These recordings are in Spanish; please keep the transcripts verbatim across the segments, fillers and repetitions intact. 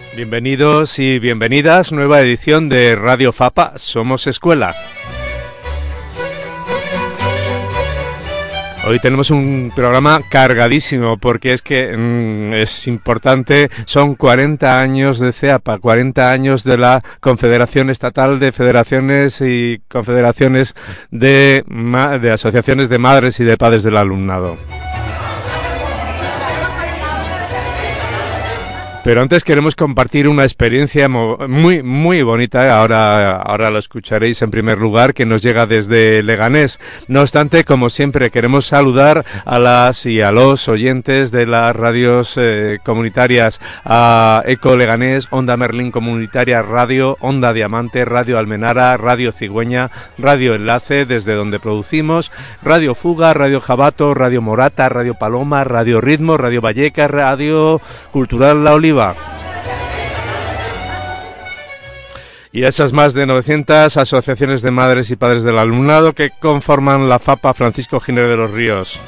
Bienvenidos y bienvenidas, nueva edición de Radio Fapa, Somos Escuela. Hoy tenemos un programa cargadísimo porque es que mmm, es importante, son cuarenta años de CEAPA, cuarenta años de la Confederación Estatal de Federaciones y Confederaciones de, de Asociaciones de Madres y de Padres del Alumnado. Pero antes queremos compartir una experiencia muy muy bonita, ahora, ahora lo escucharéis en primer lugar, que nos llega desde Leganés. No obstante, como siempre, queremos saludar a las y a los oyentes de las radios eh, comunitarias, a Eco Leganés, Onda Merlín Comunitaria Radio, Onda Diamante, Radio Almenara, Radio Cigüeña, Radio Enlace, desde donde producimos, Radio Fuga, Radio Jabato, Radio Morata, Radio Paloma, Radio Ritmo, Radio Vallecas, Radio Cultural La Oliva. Y esas más de novecientas asociaciones de madres y padres del alumnado que conforman la FAPA Francisco Giner de los Ríos.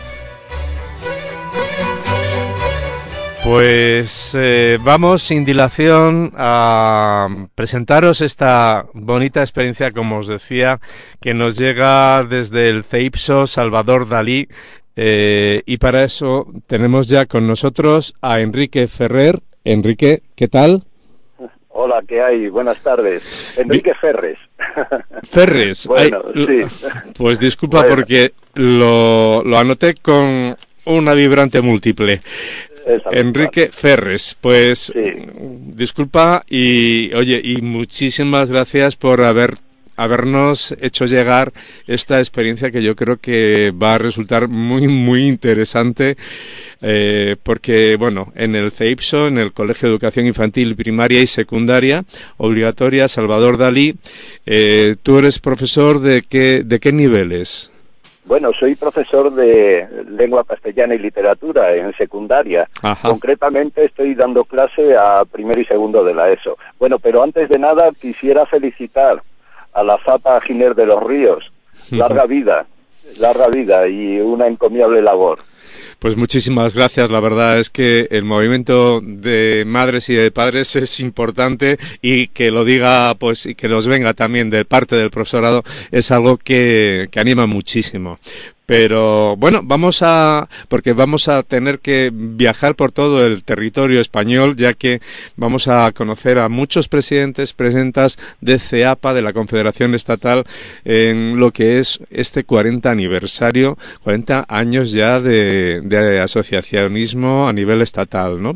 Pues eh, vamos sin dilación a presentaros esta bonita experiencia, como os decía, que nos llega desde el CEIPSO Salvador Dalí. Eh, y para eso tenemos ya con nosotros a Enrique Ferrer. Enrique, ¿qué tal? Hola, ¿qué hay? Buenas tardes. Enrique Ferres. Ferres. Bueno, Ay, sí. Pues disculpa Bueno. porque lo, lo anoté con una vibrante múltiple. Esa Enrique misma. Ferres, pues Sí. disculpa y oye, y muchísimas gracias por haber habernos hecho llegar esta experiencia que yo creo que va a resultar muy muy interesante, eh, porque bueno, en el CEIPSO, en el Colegio de Educación Infantil, Primaria y Secundaria Obligatoria Salvador Dalí, eh, tú eres profesor de qué, de qué niveles. Bueno, soy profesor de lengua castellana y literatura en secundaria. Ajá. Concretamente estoy dando clase a primero y segundo de la ESO. Bueno, pero antes de nada quisiera felicitar a la FAPA Giner de los Ríos. Larga vida, larga vida y una encomiable labor. Pues muchísimas gracias, la verdad es que el movimiento de madres y de padres es importante y que lo diga, pues, y que nos venga también de parte del profesorado es algo que, que anima muchísimo. Pero bueno, vamos a, porque vamos a tener que viajar por todo el territorio español, ya que vamos a conocer a muchos presidentes, presidentas de CEAPA, de la Confederación Estatal, en lo que es este cuarenta aniversario, cuarenta años ya de, de asociacionismo a nivel estatal, ¿no?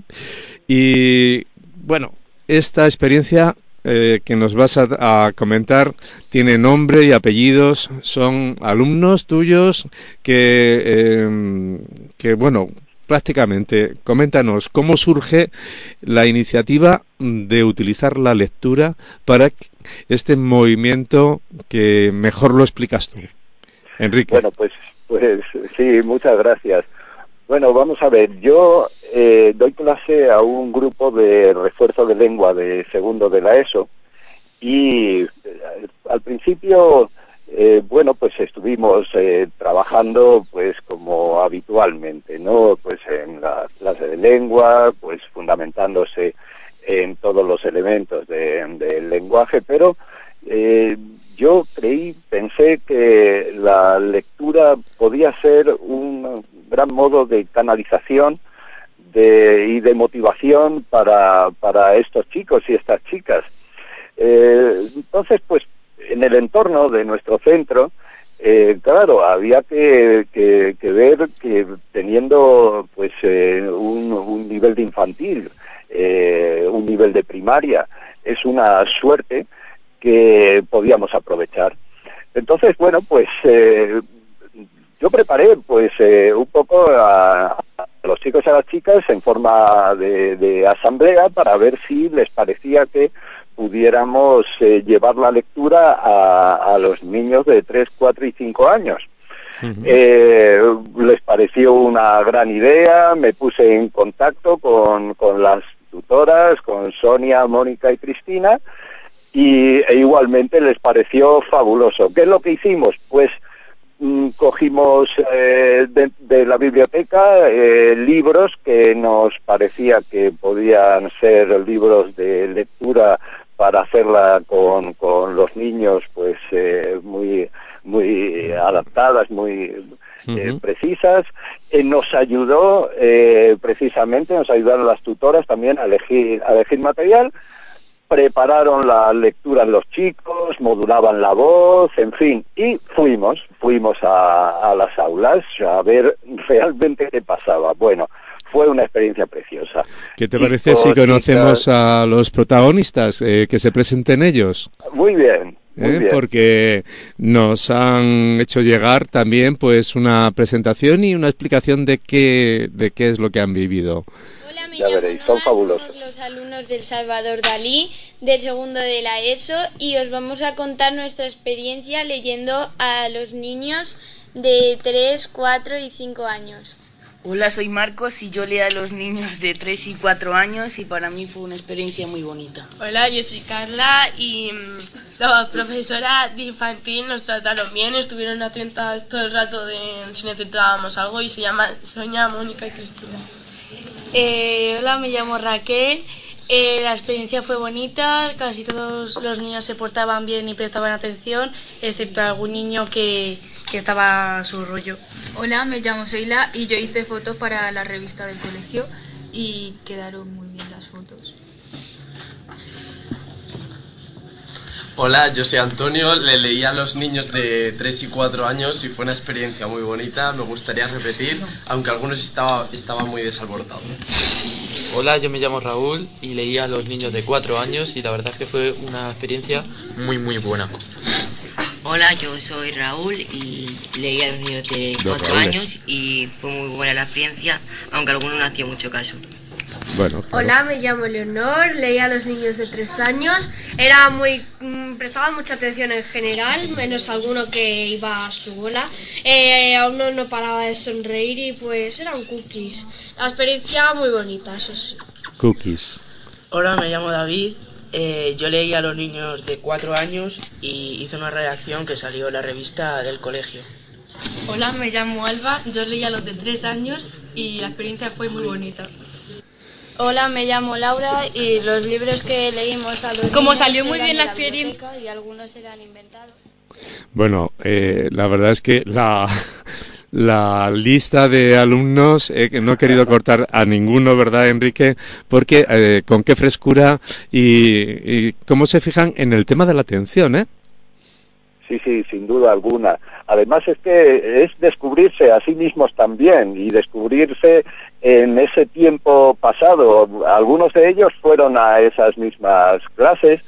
Y bueno, esta experiencia Eh, que nos vas a, a comentar tiene nombre y apellidos, son alumnos tuyos que, eh, que bueno, prácticamente, coméntanos cómo surge la iniciativa de utilizar la lectura para este movimiento que mejor lo explicas tú, Enrique. Bueno, pues, pues sí, muchas gracias. Bueno, vamos a ver, yo eh, doy clase a un grupo de refuerzo de lengua de segundo de la ESO y eh, al principio, eh, bueno, pues estuvimos eh, trabajando pues como habitualmente, ¿no? Pues en la clase de lengua, pues fundamentándose en todos los elementos de, del lenguaje, pero eh, yo creí, pensé que la lectura podía ser un gran modo de canalización de, y de motivación para, para estos chicos y estas chicas. Eh, entonces, pues, en el entorno de nuestro centro, eh, claro, había que, que, que ver que teniendo pues eh, un, un nivel de infantil, eh, un nivel de primaria, es una suerte que podíamos aprovechar. Entonces, bueno, pues eh, yo preparé pues eh, un poco a, a los chicos y a las chicas en forma de, de asamblea para ver si les parecía que pudiéramos eh, llevar la lectura a, a los niños de tres, cuatro y cinco años. Uh-huh. Eh, les pareció una gran idea, me puse en contacto con, con las tutoras, con Sonia, Mónica y Cristina, y e igualmente les pareció fabuloso. ¿Qué es lo que hicimos? Pues mm, cogimos eh, de, de la biblioteca eh, libros que nos parecía que podían ser libros de lectura para hacerla con, con los niños, pues eh, muy muy adaptadas, muy eh, uh-huh. precisas. Eh, nos ayudó eh, precisamente, nos ayudaron las tutoras también a elegir, a elegir material. Prepararon la lectura los chicos, modulaban la voz, en fin, y fuimos, fuimos a, a las aulas a ver realmente qué pasaba. Bueno, fue una experiencia preciosa. ¿Qué te parece Chicos, si conocemos chicas... a los protagonistas, eh, que se presenten ellos? Muy bien. Muy ¿Eh? bien. Porque nos han hecho llegar también pues una presentación y una explicación de qué, de qué es lo que han vivido. Hola, me ya llamo veréis, Noa, son fabulosos. Somos los alumnos del Salvador Dalí, del segundo de la ESO, y os vamos a contar nuestra experiencia leyendo a los niños de tres, cuatro y cinco años. Hola, soy Marcos y yo leo a los niños de tres y cuatro años y para mí fue una experiencia muy bonita. Hola, yo soy Carla y mmm, la profesora de infantil nos trataron bien, estuvieron atentas todo el rato de si necesitábamos algo y se llama Sonia, Mónica y Cristina. Eh, hola, me llamo Raquel. Eh, la experiencia fue bonita, casi todos los niños se portaban bien y prestaban atención, excepto algún niño que, que estaba a su rollo. Hola, me llamo Sheila y yo hice fotos para la revista del colegio y quedaron muy bien las fotos. Hola, yo soy Antonio, le leí a los niños de tres y cuatro años y fue una experiencia muy bonita, me gustaría repetir, aunque algunos estaba, estaban muy desalborotados. Hola, yo me llamo Raúl y leí a los niños de cuatro años y la verdad es que fue una experiencia muy muy buena. Hola, yo soy Raúl y leí a los niños de cuatro años y fue muy buena la experiencia, aunque algunos no hacían mucho caso. Bueno, claro. Hola, me llamo Leonor, leí a los niños de tres años, era muy, mmm, prestaba mucha atención en general, menos alguno que iba a su bola, eh, a uno no paraba de sonreír y pues eran cookies. La experiencia muy bonita, eso sí. Cookies. Hola, me llamo David, eh, yo leí a los niños de cuatro años y hice una redacción que salió en la revista del colegio. Hola, me llamo Alba, yo leí a los de tres años y la experiencia fue muy bonita. Hola, me llamo Laura y los libros que leímos a los Como niños salió muy eran bien de la experiencia y algunos eran inventados. Bueno, eh, la verdad es que la, la lista de alumnos, eh, que no he querido cortar a ninguno, ¿verdad, Enrique? Porque eh, con qué frescura y, y cómo se fijan en el tema de la atención, ¿eh? Sí, sí, sin duda alguna. Además es que es descubrirse a sí mismos también y descubrirse en ese tiempo pasado. Algunos de ellos fueron a esas mismas clases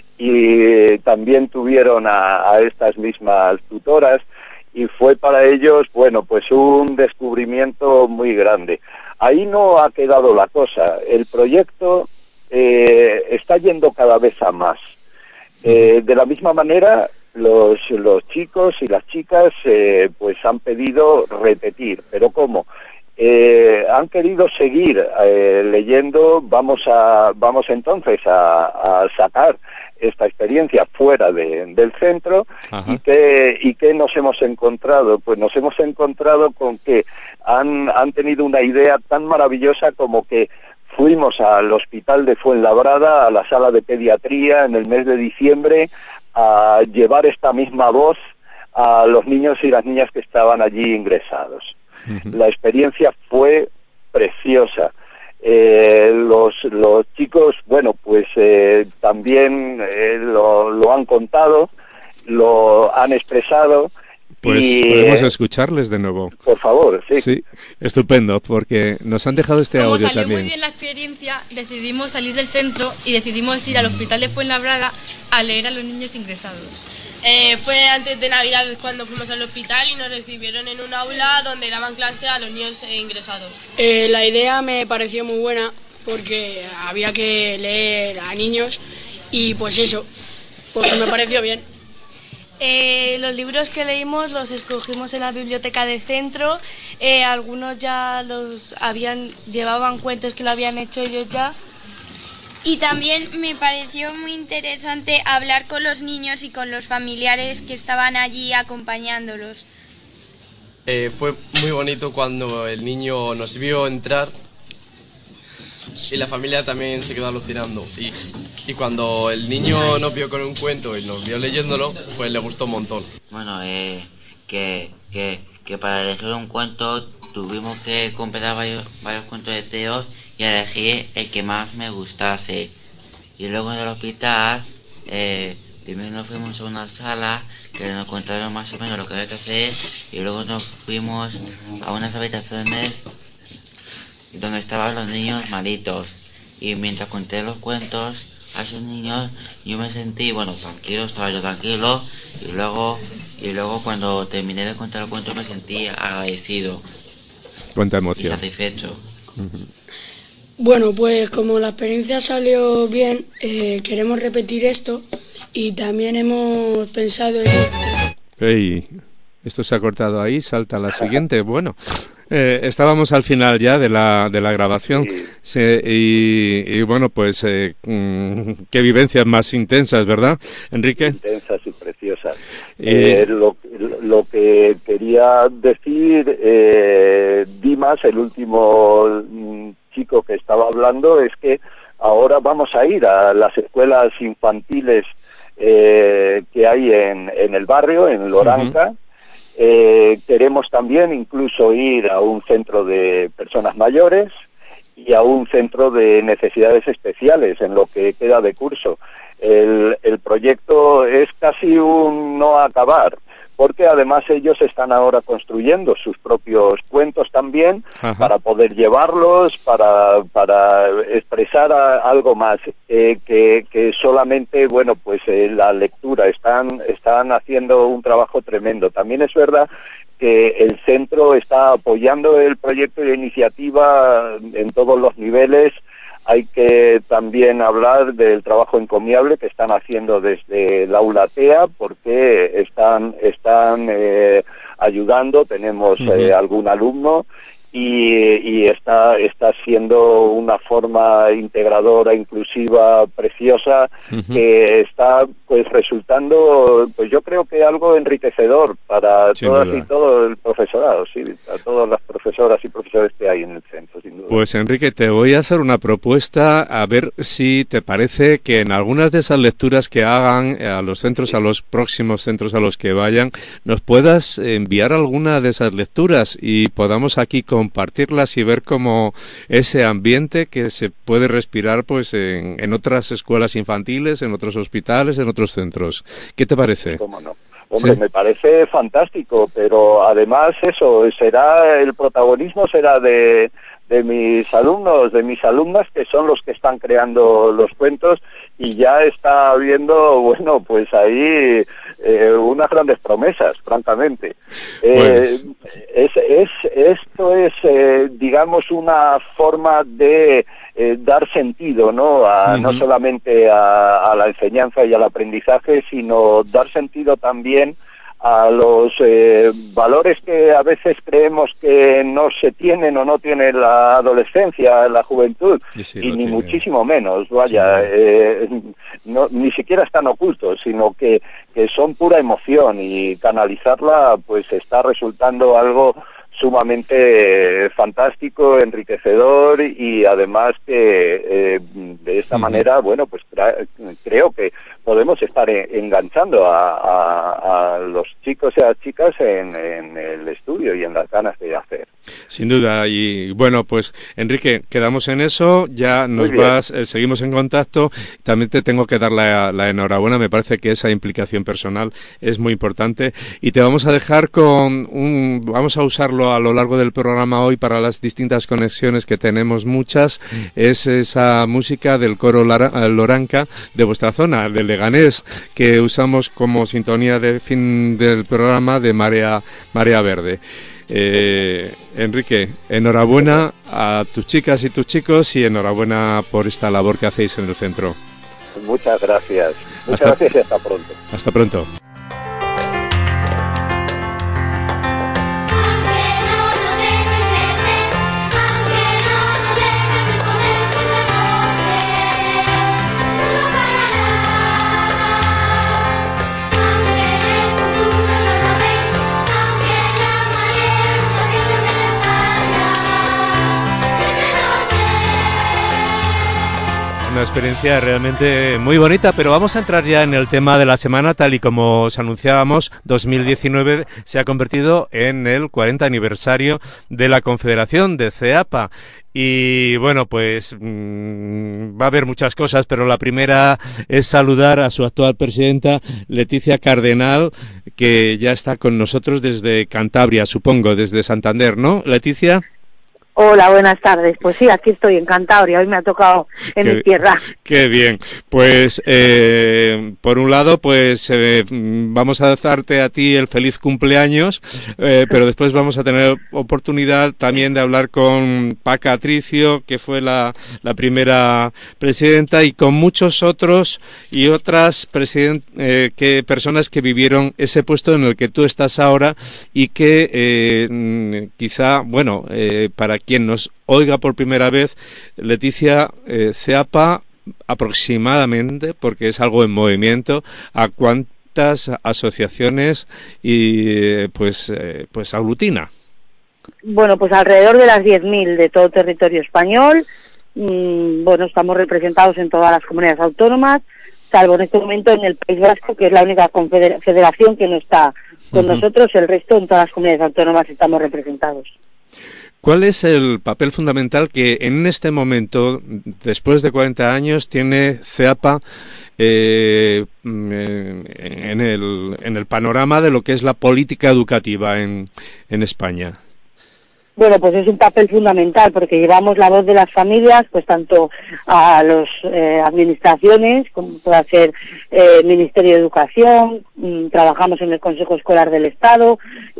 y también tuvieron a, a estas mismas tutoras y fue para ellos, bueno, pues un descubrimiento muy grande. Ahí no ha quedado la cosa. El proyecto eh, está yendo cada vez a más. Eh, de la misma manera, los, los chicos y las chicas eh, pues han pedido repetir, pero ¿cómo? Eh, han querido seguir eh, leyendo. Vamos a vamos entonces a, a sacar esta experiencia fuera de, del centro. Ajá. y que y que nos hemos encontrado pues nos hemos encontrado con que han han tenido una idea tan maravillosa como que fuimos al hospital de Fuenlabrada, a la sala de pediatría en el mes de diciembre, a llevar esta misma voz a los niños y las niñas que estaban allí ingresados. Uh-huh. La experiencia fue preciosa. Eh, los, los chicos, bueno, pues eh, también eh, lo, lo han contado, lo han expresado. Pues y, podemos escucharles de nuevo. Por favor, sí. Sí, estupendo, porque nos han dejado este Como audio salió también. muy bien la experiencia, decidimos salir del centro y decidimos ir al hospital de Fuenlabrada a leer a los niños ingresados. Eh, fue antes de Navidad cuando fuimos al hospital y nos recibieron en un aula donde daban clase a los niños ingresados. Eh, la idea me pareció muy buena porque había que leer a niños y pues eso, porque me pareció bien. Eh, los libros que leímos los escogimos en la biblioteca de centro, eh, algunos ya los habían llevaban cuentos que lo habían hecho ellos ya. Y también me pareció muy interesante hablar con los niños y con los familiares que estaban allí acompañándolos. Eh, fue muy bonito cuando el niño nos vio entrar y la familia también se quedó alucinando. Y, y cuando el niño nos vio con un cuento y nos vio leyéndolo, pues le gustó un montón. Bueno, eh, que, que, que para elegir un cuento tuvimos que comprar varios, varios cuentos de Teo y elegí el que más me gustase. Y luego en el hospital, eh, primero nos fuimos a una sala que nos contaron más o menos lo que había que hacer y luego nos fuimos a unas habitaciones donde estaban los niños malitos y mientras conté los cuentos a esos niños yo me sentí, bueno, tranquilo, estaba yo tranquilo y luego, y luego cuando terminé de contar el cuento me sentí agradecido. Cuánta emoción. Y satisfecho. Uh-huh. Bueno, pues como la experiencia salió bien, eh, queremos repetir esto y también hemos pensado en... Hey, esto se ha cortado ahí, salta la siguiente. Bueno, eh, estábamos al final ya de la, de la grabación. Sí. Sí, y, y bueno, pues eh, mm, qué vivencias más intensas, ¿verdad, Enrique? Intensas y preciosas. Y... Eh, lo, lo que quería decir, eh, Dimas, el último chico que estaba hablando, es que ahora vamos a ir a las escuelas infantiles eh, que hay en, en el barrio, en Loranca. Uh-huh. Eh, queremos también incluso ir a un centro de personas mayores y a un centro de necesidades especiales en lo que queda de curso. El, el proyecto es casi un no acabar, porque además ellos están ahora construyendo sus propios cuentos también. Ajá. Para poder llevarlos, para, para expresar a, algo más eh, que, que solamente, bueno, pues eh, la lectura. Están, están haciendo un trabajo tremendo. También es verdad que el centro está apoyando el proyecto y la iniciativa en todos los niveles. Hay que también hablar del trabajo encomiable que están haciendo desde el aula T E A, porque están, están eh, ayudando, tenemos uh-huh. eh, algún alumno, y, y está, está siendo una forma integradora, inclusiva, preciosa, uh-huh. que está pues resultando, pues yo creo que algo enriquecedor para sin todas duda. Y todo el profesorado, sí, a todas las profesoras y profesores que hay en el centro, sin duda. Pues Enrique, te voy a hacer una propuesta, a ver si te parece que en algunas de esas lecturas que hagan a los centros, sí. a los próximos centros a los que vayan, nos puedas enviar alguna de esas lecturas y podamos aquí compartirlas y ver cómo ese ambiente que se puede respirar pues en, en otras escuelas infantiles, en otros hospitales, en otros centros. ¿Qué te parece? ¿Cómo no? Hombre, ¿Sí? Me parece fantástico, pero además eso, será el protagonismo será de, de mis alumnos, de mis alumnas, que son los que están creando los cuentos, y ya está habiendo, bueno, pues ahí eh, unas grandes promesas, francamente. Pues... Eh, es, es, esto es, eh, digamos, una forma de eh, dar sentido, ¿no? A, uh-huh. No solamente a, a la enseñanza y al aprendizaje, sino dar sentido también a los eh, valores que a veces creemos que no se tienen o no tiene la adolescencia, la juventud, y, sí, y ni tiene. Muchísimo menos, vaya, sí. eh, no, ni siquiera están ocultos, sino que, que son pura emoción, y canalizarla pues está resultando algo sumamente eh, fantástico, enriquecedor, y además que eh, de esta uh-huh. manera, bueno, pues crea, creo que podemos estar enganchando a, a, a los chicos y a las chicas en, en el estudio y en las ganas de hacer. Sin duda, y bueno, pues Enrique, quedamos en eso, ya nos vas, eh, seguimos en contacto. También te tengo que dar la, la enhorabuena, me parece que esa implicación personal es muy importante, y te vamos a dejar con un, vamos a usarlo a lo largo del programa hoy para las distintas conexiones que tenemos muchas, es esa música del coro Lara, Loranca de vuestra zona, del Leganés, que usamos como sintonía de fin del programa de Marea, Marea Verde. Eh, Enrique, enhorabuena a tus chicas y tus chicos, y enhorabuena por esta labor que hacéis en el centro. Muchas gracias. Muchas hasta, gracias y hasta pronto. Hasta pronto. Aunque en el futuro no lo veis, aunque la marea experiencia realmente muy bonita, pero vamos a entrar ya en el tema de la semana. Tal y como os anunciábamos, dos mil diecinueve se ha convertido en el cuarenta aniversario de la Confederación de CEAPA. Y bueno, pues mmm, va a haber muchas cosas, pero la primera es saludar a su actual presidenta, Leticia Cardenal, que ya está con nosotros desde Cantabria, supongo, desde Santander, ¿no, Leticia? Hola, buenas tardes. Pues sí, aquí estoy en Cantabria, hoy me ha tocado en qué, mi tierra. Qué bien. Pues, eh, por un lado, pues eh, vamos a darte a ti el feliz cumpleaños, eh, pero después vamos a tener oportunidad también de hablar con Paca Atricio, que fue la, la primera presidenta, y con muchos otros y otras president, eh, que personas que vivieron ese puesto en el que tú estás ahora y que eh, quizá, bueno, eh, para quien nos oiga por primera vez, Leticia, eh, CEAPA aproximadamente, porque es algo en movimiento, ¿a cuántas asociaciones y eh, pues eh, pues aglutina? Bueno, pues alrededor de las diez mil de todo territorio español. Mm, bueno, estamos representados en todas las comunidades autónomas, salvo en este momento en el País Vasco, que es la única confederación que no está con uh-huh. nosotros. El resto, en todas las comunidades autónomas, estamos representados. ¿Cuál es el papel fundamental que en este momento, después de cuarenta años, tiene CEAPA eh, en, el, en el panorama de lo que es la política educativa en, en España? Bueno, pues es un papel fundamental porque llevamos la voz de las familias, pues tanto a las eh, administraciones, como pueda ser eh, Ministerio de Educación, mmm, trabajamos en el Consejo Escolar del Estado,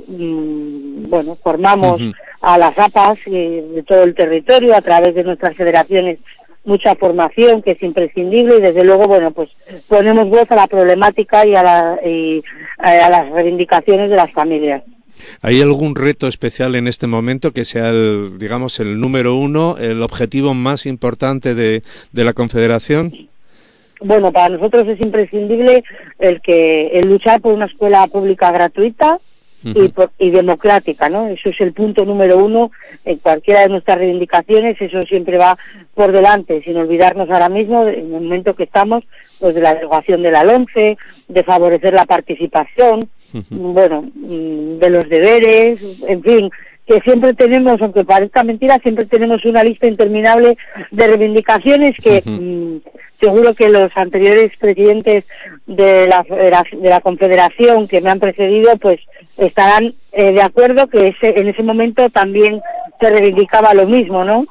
mmm, bueno, formamos uh-huh. a las A P As eh, de todo el territorio a través de nuestras federaciones, mucha formación que es imprescindible y desde luego, bueno, pues ponemos voz a la problemática y a, la, y a las reivindicaciones de las familias. ¿Hay algún reto especial en este momento que sea el, digamos, el número uno, el objetivo más importante de, de la Confederación? Bueno, para nosotros es imprescindible el que el luchar por una escuela pública gratuita uh-huh. y, por, y democrática, ¿no? Eso es el punto número uno en cualquiera de nuestras reivindicaciones, eso siempre va por delante, sin olvidarnos ahora mismo, en el momento que estamos, pues de la derogación de la LOMCE, de favorecer la participación, uh-huh. bueno, de los deberes, en fin, que siempre tenemos, aunque parezca mentira, siempre tenemos una lista interminable de reivindicaciones que uh-huh. mmm, seguro que los anteriores presidentes de la, de la, de la Confederación que me han precedido, pues estarán eh, de acuerdo que ese, en ese momento también se reivindicaba lo mismo, ¿no?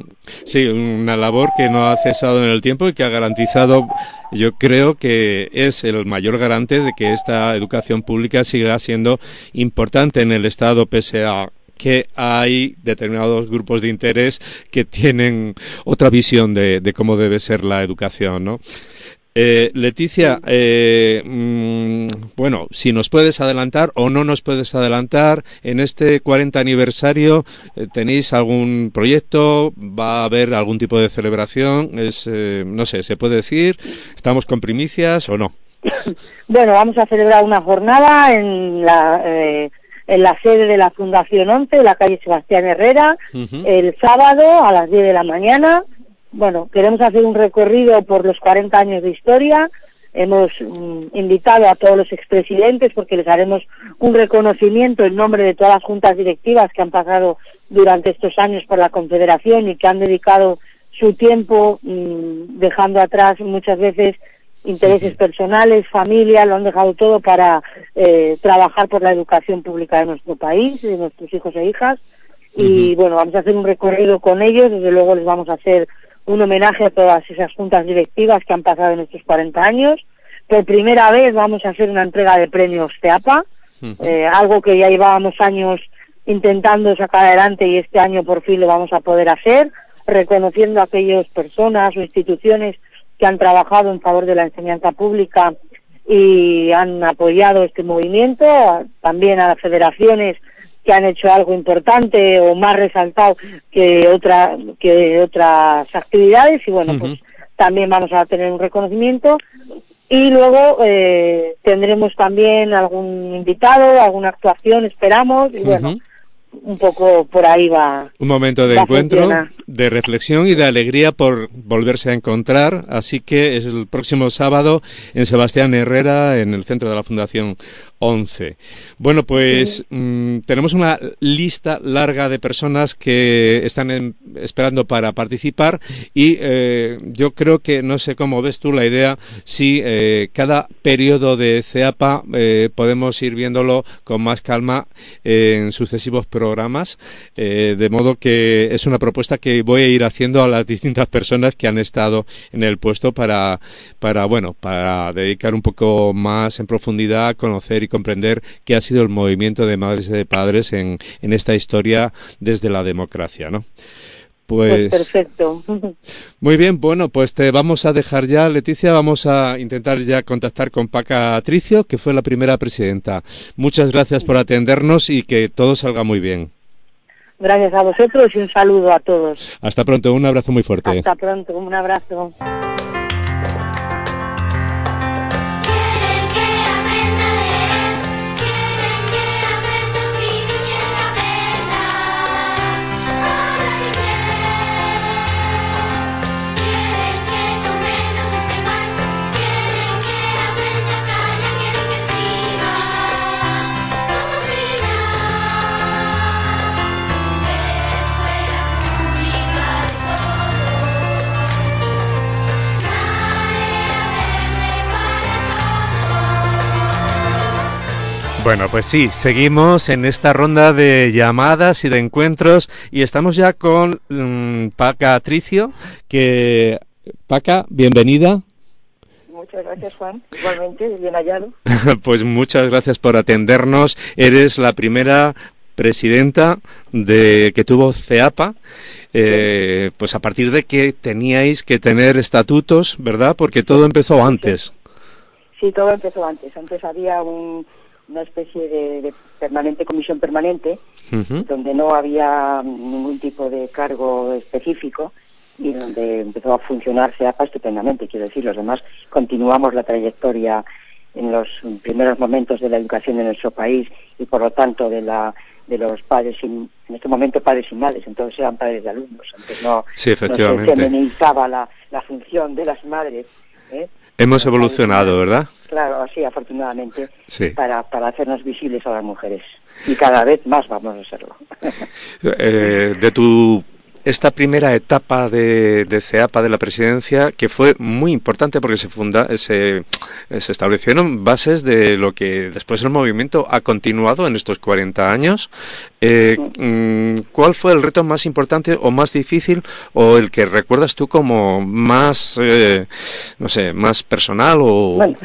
Sí, una labor que no ha cesado en el tiempo y que ha garantizado, yo creo que es el mayor garante de que esta educación pública siga siendo importante en el Estado, pese a que hay determinados grupos de interés que tienen otra visión de, de cómo debe ser la educación, ¿no? Eh, Leticia, eh, mmm, bueno, si nos puedes adelantar o no nos puedes adelantar, en este cuarenta aniversario, eh, ¿tenéis algún proyecto? ¿Va a haber algún tipo de celebración? Es, eh, no sé, ¿se puede decir? ¿Estamos con primicias o no? Bueno, vamos a celebrar una jornada en la... Eh... en la sede de la Fundación once, en la calle Sebastián Herrera, uh-huh. el sábado a las diez de la mañana. Bueno, queremos hacer un recorrido por los cuarenta años de historia. Hemos mm, invitado a todos los expresidentes porque les haremos un reconocimiento en nombre de todas las juntas directivas que han pasado durante estos años por la Confederación y que han dedicado su tiempo mmm, dejando atrás muchas veces intereses sí, sí. personales, familia, lo han dejado todo para eh, trabajar por la educación pública de nuestro país, de nuestros hijos e hijas. Uh-huh. Y bueno, vamos a hacer un recorrido con ellos, desde luego les vamos a hacer un homenaje a todas esas juntas directivas que han pasado en estos cuarenta años. Por primera vez vamos a hacer una entrega de premios CEAPA, uh-huh. eh, algo que ya llevábamos años intentando sacar adelante y este año por fin lo vamos a poder hacer, reconociendo a aquellas personas o instituciones que han trabajado en favor de la enseñanza pública y han apoyado este movimiento, también a las federaciones que han hecho algo importante o más resaltado que otra que otras actividades y bueno, uh-huh. pues también vamos a tener un reconocimiento y luego eh, tendremos también algún invitado, alguna actuación, esperamos y uh-huh. bueno, un poco por ahí va. Un momento de encuentro, de reflexión y de alegría por volverse a encontrar. Así que es el próximo sábado en Sebastián Herrera, en el centro de la Fundación once. Bueno, pues sí. mmm, tenemos una lista larga de personas que están en, esperando para participar y eh, yo creo que, no sé cómo ves tú la idea, si eh, cada periodo de CEAPA eh, podemos ir viéndolo con más calma eh, en sucesivos programas, eh, de modo que es una propuesta que voy a ir haciendo a las distintas personas que han estado en el puesto para, para bueno, para dedicar un poco más en profundidad a conocer y comprender qué ha sido el movimiento de madres y de padres en, en esta historia desde la democracia, ¿no? Pues, pues perfecto. Muy bien, bueno, pues te vamos a dejar ya, Leticia, vamos a intentar ya contactar con Paca Tricio, que fue la primera presidenta. Muchas gracias por atendernos y que todo salga muy bien. Gracias a vosotros y un saludo a todos. Hasta pronto, un abrazo muy fuerte. Hasta pronto, un abrazo. Bueno, pues sí, seguimos en esta ronda de llamadas y de encuentros y estamos ya con um, Paca Tricio, que Paca, bienvenida. Muchas gracias, Juan. Igualmente, bien hallado. Pues muchas gracias por atendernos. Eres la primera presidenta de que tuvo CEAPA, eh, pues a partir de que teníais que tener estatutos, ¿verdad? Porque todo empezó antes. Sí, todo empezó antes. Antes había un... una especie de, de permanente comisión permanente, uh-huh. donde no había ningún tipo de cargo específico y donde empezó a funcionar CEAPA estupendamente. Quiero decir, los demás continuamos la trayectoria en los primeros momentos de la educación en nuestro país y por lo tanto de la de los padres, y, en este momento padres y madres, entonces eran padres de alumnos. Antes no, sí, efectivamente. no se feminizaba la, la función de las madres, ¿eh? Hemos evolucionado, ¿verdad? Claro, sí, afortunadamente, sí. Para, para hacernos visibles a las mujeres. Y cada vez más vamos a serlo. eh, de tu esta primera etapa de, de CEAPA, de la presidencia, que fue muy importante porque se, funda, se, se establecieron bases de lo que después el movimiento ha continuado en estos cuarenta años. Eh, ¿Cuál fue el reto más importante o más difícil o el que recuerdas tú como más, eh, no sé, más personal o...? Bueno,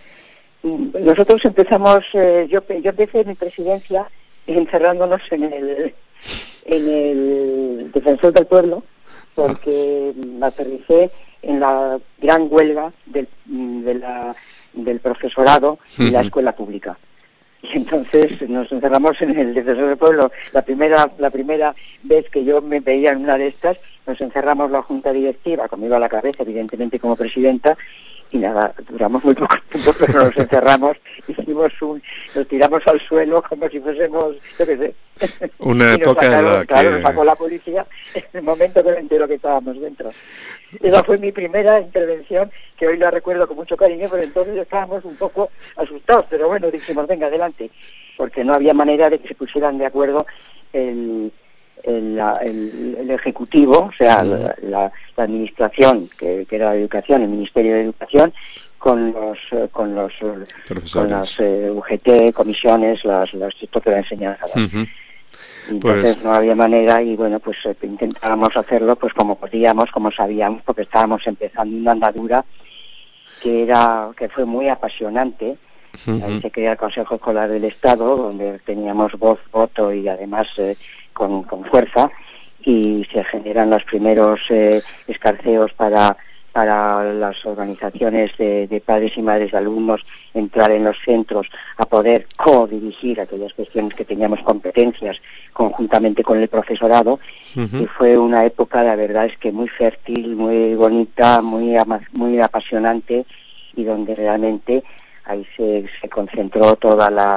nosotros empezamos, eh, yo, yo empecé mi presidencia encerrándonos en el... en el Defensor del Pueblo, porque ah. aterricé en la gran huelga del, de la, del profesorado y uh-huh. la escuela pública. Y entonces nos encerramos en el Defensor del Pueblo. La primera, la primera vez que yo me veía en una de estas, nos encerramos la junta directiva, conmigo a la cabeza, evidentemente como presidenta, y nada, duramos muy poco tiempo, pero nos encerramos, hicimos un, nos tiramos al suelo como si fuésemos, yo qué sé. Una época sacaron, en la claro, que... nos sacó la policía en el momento que me enteró que estábamos dentro. Esa fue mi primera intervención, que hoy la recuerdo con mucho cariño, pero entonces estábamos un poco asustados, pero bueno, dijimos, venga, adelante, porque no había manera de que se pusieran de acuerdo el... El, el, el ejecutivo, o sea, sí. la, la, la administración, que, que era la educación, el Ministerio de Educación, con los eh, con los con las eh, U G T, comisiones, las los institutos de la enseñanza. Uh-huh. Entonces pues... no había manera y bueno, pues eh, intentábamos hacerlo pues como podíamos, como sabíamos, porque estábamos empezando una andadura que era que fue muy apasionante. Uh-huh. Ahí se crea el Consejo Escolar del Estado, donde teníamos voz, voto y además eh, con, con fuerza, y se generan los primeros eh, escarceos para para las organizaciones de, de padres y madres de alumnos entrar en los centros a poder co-dirigir aquellas cuestiones que teníamos competencias conjuntamente con el profesorado. Uh-huh. Y fue una época, la verdad es que muy fértil, muy bonita, muy ama- muy apasionante, y donde realmente ahí se, se concentró toda la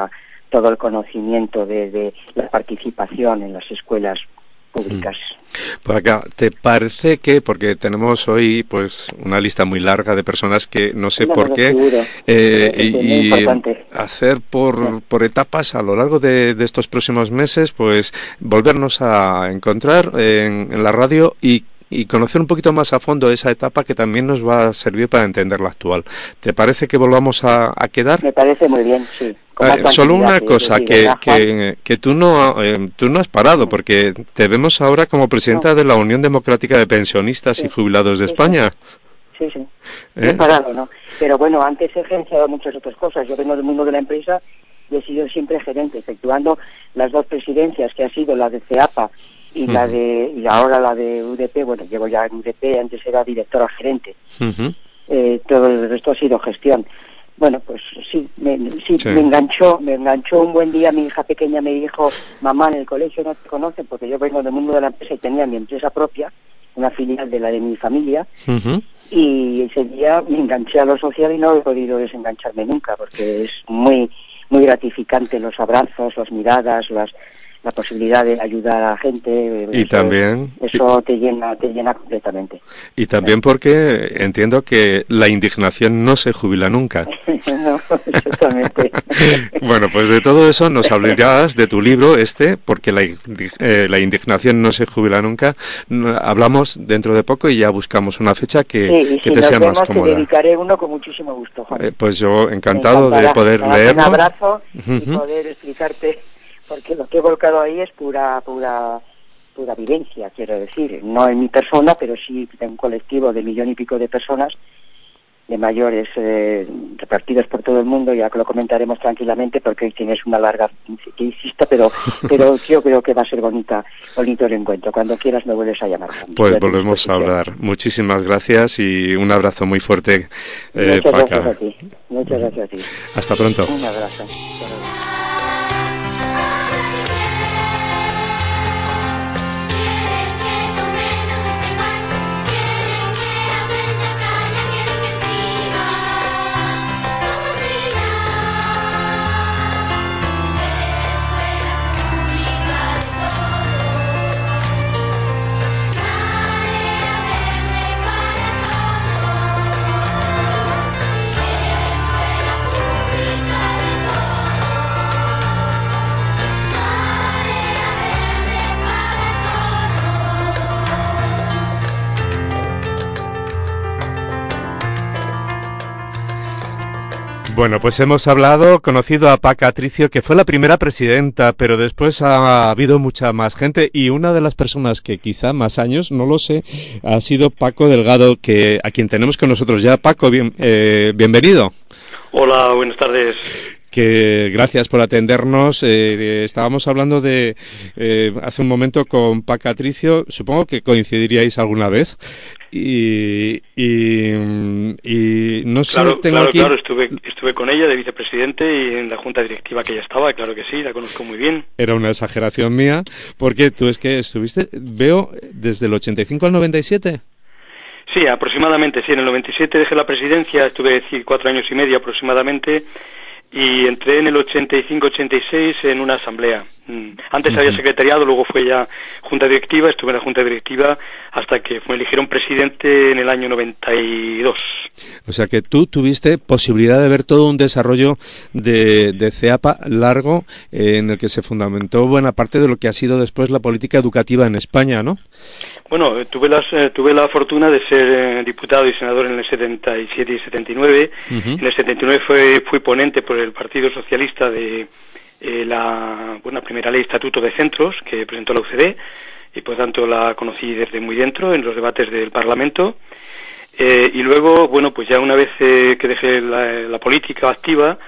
todo el conocimiento de, de la participación en las escuelas públicas. Por acá, ¿te parece que, porque tenemos hoy pues una lista muy larga de personas que no sé No, por no, qué, seguro. eh, Es muy y, y importante. hacer por, por etapas a lo largo de, de estos próximos meses, pues volvernos a encontrar en, en la radio y y conocer un poquito más a fondo esa etapa que también nos va a servir para entender la actual. ¿Te parece que volvamos a, a quedar? Me parece muy bien, sí. Con Eh, más solo una tranquilidad, cosa, sí, que, ¿verdad, Juan? que, que tú no eh, tú no has parado, porque te vemos ahora como presidenta de la Unión Democrática de Pensionistas y Jubilados de España. Sí, sí. ¿Eh? No he parado, ¿no? Pero bueno, antes he gerenciado muchas otras cosas. Yo vengo del mundo de la empresa y he sido siempre gerente, efectuando las dos presidencias, que ha sido la de CEAPA y la Ujú. de y ahora la de U D P. Bueno, llevo ya en U D P, antes era directora gerente. Ujú. Eh, todo el resto ha sido gestión. Bueno, pues sí, me, sí, Sí. me enganchó, me enganchó un buen día. Mi hija pequeña me dijo: mamá, en el colegio no te conocen, porque yo vengo del mundo de la empresa y tenía mi empresa propia, una filial de la de mi familia, Ujú. y ese día me enganché a lo social y no he podido desengancharme nunca, porque es muy muy gratificante los abrazos, las miradas, las la posibilidad de ayudar a la gente. Y eso, también eso te llena te llena completamente. y también porque entiendo que la indignación no se jubila nunca. No, exactamente. Bueno, pues de todo eso nos hablarás de tu libro este, porque la, indi- eh, la indignación no se jubila nunca. No- Hablamos dentro de poco y ya buscamos una fecha que, Sí, y que si te nos sea vemos, más te cómoda. dedicaré uno con muchísimo gusto, Juan. Eh, pues yo Me encantado de encantará poder darte leerlo. un abrazo y Ujú. poder explicarte, porque lo que he volcado ahí es pura pura pura vivencia, quiero decir, no en mi persona, pero sí de un colectivo de millón y pico de personas, de mayores eh, repartidos por todo el mundo. Ya que lo comentaremos tranquilamente, porque hoy tienes una larga que hiciste, pero pero yo creo que va a ser bonita bonito el encuentro. Cuando quieras me vuelves a llamar, Juan. Pues Estoy a tu volvemos a disposición. hablar. Muchísimas gracias y un abrazo muy fuerte, eh, Muchas gracias Paca. a ti, muchas gracias a ti. Hasta pronto. Un abrazo. Hasta luego. Bueno, pues hemos hablado, conocido a Paca Atricio, que fue la primera presidenta, pero después ha habido mucha más gente y una de las personas que quizá más años, no lo sé, ha sido Paco Delgado, que a quien tenemos con nosotros ya. Paco, bien, eh, bienvenido. Hola, buenas tardes. Que gracias por atendernos. Eh, estábamos hablando de eh, hace un momento con Paca Atricio, supongo que coincidiríais alguna vez. Y, y, y no sé, Claro, tengo claro, aquí... claro, estuve, estuve con ella de vicepresidente y en la junta directiva que ella estaba, claro que sí, la conozco muy bien. Era una exageración mía, porque tú es que estuviste, veo, desde el ochenta y cinco al noventa y siete. Sí, aproximadamente, sí, en el noventa y siete dejé la presidencia, estuve decir, cuatro años y medio aproximadamente, y entré en el ochenta y cinco ochenta y seis en una asamblea. Antes había secretariado, luego fue ya junta directiva, estuve en la junta directiva hasta que me eligieron presidente en el año noventa y dos. O sea que tú tuviste posibilidad de ver todo un desarrollo de, de CEAPA largo, eh, en el que se fundamentó buena parte de lo que ha sido después la política educativa en España, ¿no? Bueno, eh, tuve, las, eh, tuve la fortuna de ser eh, diputado y senador en el setenta y siete y setenta y nueve. Uh-huh. En el setenta y nueve fue, fui ponente por el Partido Socialista de eh, la bueno, primera ley Estatuto de Centros que presentó la U C D, y por tanto la conocí desde muy dentro en los debates del Parlamento. Eh, y luego, bueno, pues ya una vez eh, que dejé la, la política activa,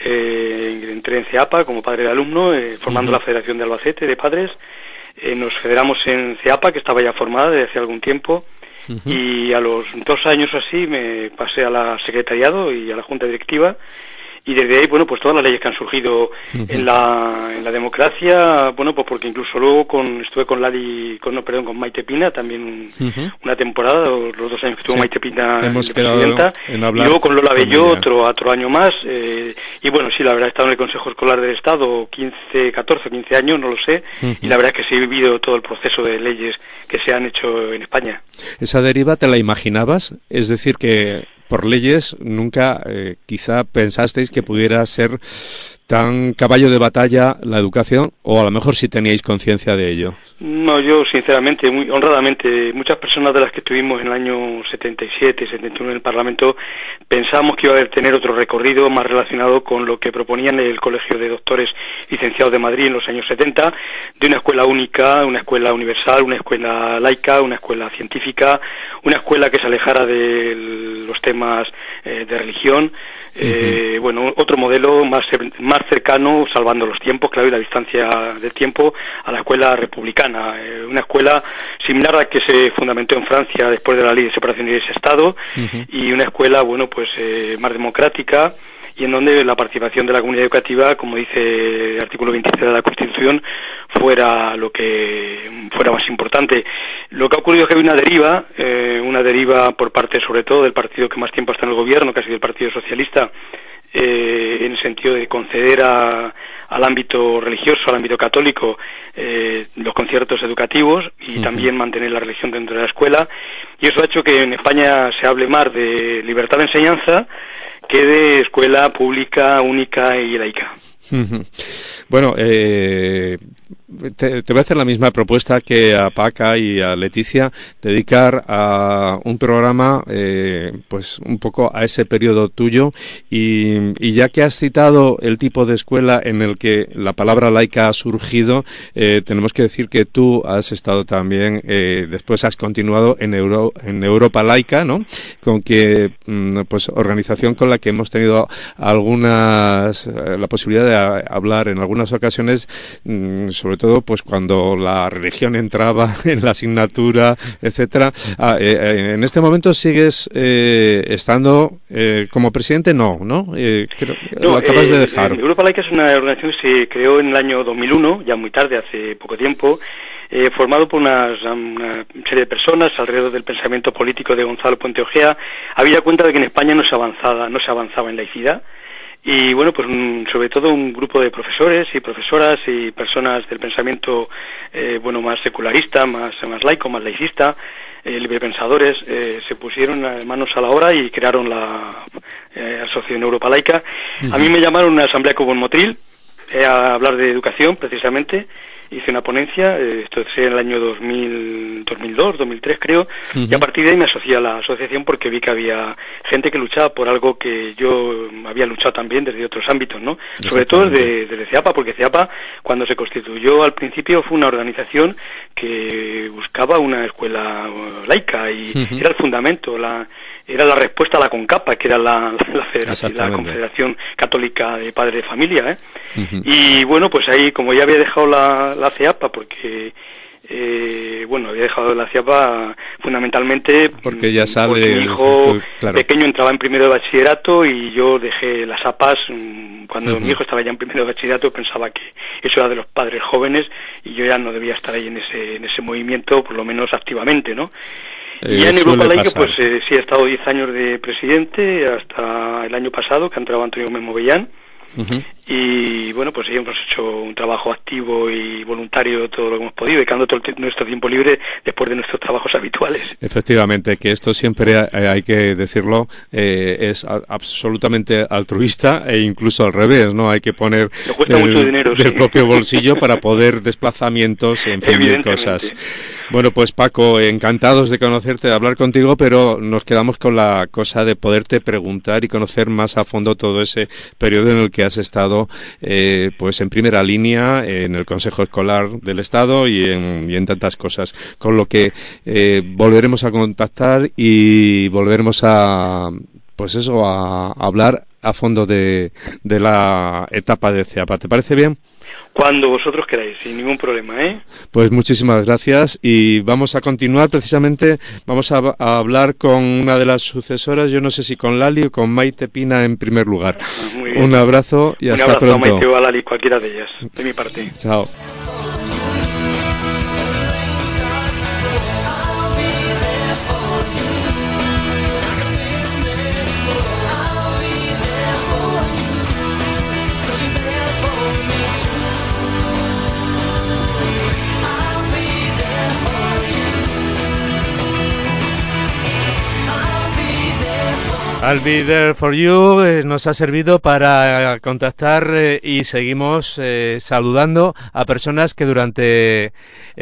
eh, entré en CEAPA como padre de alumno, eh, formando Uh-huh. la Federación de Albacete de Padres. Eh, nos federamos en CEAPA, que estaba ya formada desde hace algún tiempo, Uh-huh. y a los dos años así me pasé a la secretariado y a la junta directiva, y desde ahí, bueno, pues todas las leyes que han surgido uh-huh. en la en la democracia, bueno, pues porque incluso luego con estuve con Lali, con no, perdón, con Maite Pina también uh-huh. una temporada, los dos años que estuvo sí. Maite Pina Hemos de presidenta, en hablar y luego con Lola Belló con otro otro año más, eh, y bueno, sí, la verdad he estado en el Consejo Escolar del Estado quince, catorce, quince años, no lo sé, uh-huh. y la verdad es que sí he vivido todo el proceso de leyes que se han hecho en España. ¿Esa deriva te la imaginabas? Es decir, que por leyes nunca eh, quizá pensasteis que pudiera ser tan caballo de batalla la educación, o a lo mejor sí teníais conciencia de ello. No, yo sinceramente, muy honradamente, muchas personas de las que estuvimos en el año setenta y siete, setenta y uno en el Parlamento, pensábamos que iba a tener otro recorrido más relacionado con lo que proponían el Colegio de Doctores Licenciados de Madrid en los años setenta, de una escuela única, una escuela universal, una escuela laica, una escuela científica, una escuela que se alejara de los temas eh, de religión, eh, uh-huh. bueno, otro modelo más, más cercano, salvando los tiempos, claro, y la distancia del tiempo, a la escuela republicana, eh, una escuela similar a la que se fundamentó en Francia después de la Ley de Separación de Iglesia y Estado, uh-huh. y una escuela, bueno, pues eh, más democrática, y en donde la participación de la comunidad educativa, como dice el artículo veintitrés de la Constitución, fuera lo que fuera más importante. Lo que ha ocurrido es que hay una deriva, eh, una deriva por parte sobre todo del partido que más tiempo está en el gobierno, que ha sido el Partido Socialista, eh, en el sentido de conceder a, al ámbito religioso, al ámbito católico, eh, los conciertos educativos y uh-huh. también mantener la religión dentro de la escuela, y eso ha hecho que en España se hable más de libertad de enseñanza que de escuela pública, única y laica. Uh-huh. Bueno, eh, te, te voy a hacer la misma propuesta que a Paca y a Leticia, dedicar a un programa eh, pues un poco a ese periodo tuyo, y, y ya que has citado el tipo de escuela en el que la palabra laica ha surgido, eh, tenemos que decir que tú has estado también, eh, después has continuado en, Euro, en Europa Laica, ¿no? Con que, pues, organización con la que hemos tenido algunas, eh, la posibilidad de a, hablar en algunas ocasiones, sobre todo pues cuando la religión entraba en la asignatura, etcétera. Ah, eh, en este momento sigues eh, estando eh, como presidente, no, ¿no? Eh, creo, no lo acabas eh, de dejar. Europa Laica es una organización que se creó en el año dos mil uno, ya muy tarde, hace poco tiempo, eh, formado por unas, una serie de personas alrededor del pensamiento político de Gonzalo Puente Ojea. Habida cuenta de que en España no se avanzaba, no se avanzaba en laicidad. Y bueno, pues un, sobre todo un grupo de profesores y profesoras y personas del pensamiento eh, bueno, más secularista, más, más laico, más laicista, eh, librepensadores, eh, se pusieron manos a la obra y crearon la eh, Asociación Europa Laica. Uh-huh. A mí me llamaron a una asamblea como en Motril, eh, a hablar de educación precisamente. Hice una ponencia, eh, esto es en el año dos mil, dos mil dos, dos mil tres creo, uh-huh. y a partir de ahí me asocié a la asociación porque vi que había gente que luchaba por algo que yo había luchado también desde otros ámbitos, ¿no? Sobre todo desde, desde CEAPA, porque CEAPA cuando se constituyó al principio fue una organización que buscaba una escuela laica y uh-huh. era el fundamento, la era la respuesta a la CONCAPA, que era la, la, federación, la Confederación Católica de Padres de Familia, ¿eh? Uh-huh. Y bueno, pues ahí, como ya había dejado la, la CEAPA, porque, eh, bueno, había dejado la CEAPA fundamentalmente porque ya sale porque mi hijo el, claro. pequeño entraba en primero de bachillerato y yo dejé las A P As cuando uh-huh. mi hijo estaba ya en primero de bachillerato. Pensaba que eso era de los padres jóvenes y yo ya no debía estar ahí en ese, en ese movimiento, por lo menos activamente, ¿no? Y Eh, ya en Europa Laica, pasar. pues eh, sí, he estado diez años de presidente hasta el año pasado, que ha entrado Antonio Gómez Movellán. Uh-huh. Y bueno, pues sí, hemos hecho un trabajo activo y voluntario todo lo que hemos podido, dedicando todo el nuestro tiempo libre después de nuestros trabajos habituales. Efectivamente, que esto siempre hay que decirlo, eh, es a, absolutamente altruista e incluso al revés, ¿no? Hay que poner cuesta el, mucho dinero, del sí. propio bolsillo para poder desplazamientos, en fin, mil cosas. Bueno, pues Paco, encantados de conocerte, de hablar contigo, pero nos quedamos con la cosa de poderte preguntar y conocer más a fondo todo ese periodo en el que has estado eh, pues en primera línea en el Consejo Escolar del Estado y en, y en tantas cosas, con lo que eh, volveremos a contactar y volveremos a pues eso, a hablar a fondo de, de la etapa de CEAPA. ¿Te parece bien? Cuando vosotros queráis, sin ningún problema, ¿eh? Pues muchísimas gracias y vamos a continuar precisamente, vamos a, a hablar con una de las sucesoras, yo no sé si con Lali o con Maite Pina en primer lugar. Ah, muy bien. Un abrazo y Un hasta abrazo pronto. a Maite o a Lali, cualquiera de ellas, de mi parte. Chao. I'll be there for you eh, nos ha servido para contactar eh, y seguimos eh, saludando a personas que durante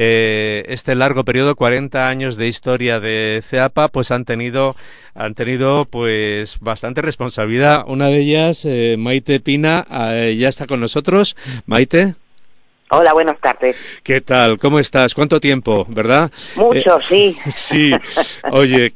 eh, este largo periodo, cuarenta años de historia de CEAPA, pues han tenido han tenido pues bastante responsabilidad. Una de ellas, eh, Maite Pina, eh, ya está con nosotros. Maite. Hola, buenas tardes. ¿Qué tal? ¿Cómo estás? ¿Cuánto tiempo, verdad? Mucho, eh, sí. Sí. Oye,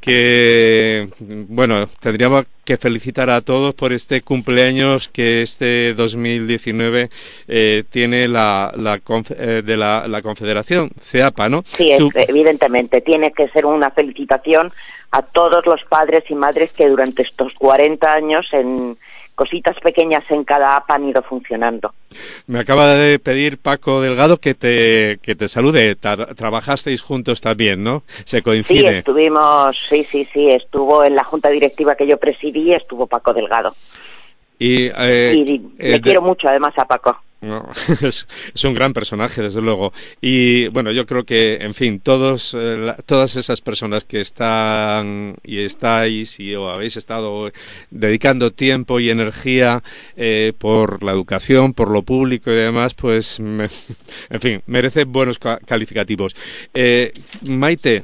que bueno, tendríamos que felicitar a todos por este cumpleaños que este dos mil diecinueve eh, tiene la, la, conf, eh, de la, la Confederación CEAPA, ¿no? Sí, Tú... es, evidentemente. Tiene que ser una felicitación a todos los padres y madres que durante estos cuarenta años en cositas pequeñas en cada A P A han ido funcionando. Me acaba de pedir Paco Delgado que te que te salude. Tra trabajasteis juntos también, ¿no? Se coincide. Sí, estuvimos, sí, sí, sí, estuvo en la junta directiva que yo presidí, estuvo Paco Delgado. Y, eh, y le eh, quiero mucho, además, a Paco. No, es, es un gran personaje, desde luego. Y bueno, yo creo que, en fin, todos, eh, la, todas esas personas que están y estáis y o habéis estado dedicando tiempo y energía eh, por la educación, por lo público y demás, pues, me, en fin, merece buenos calificativos. Eh, Maite,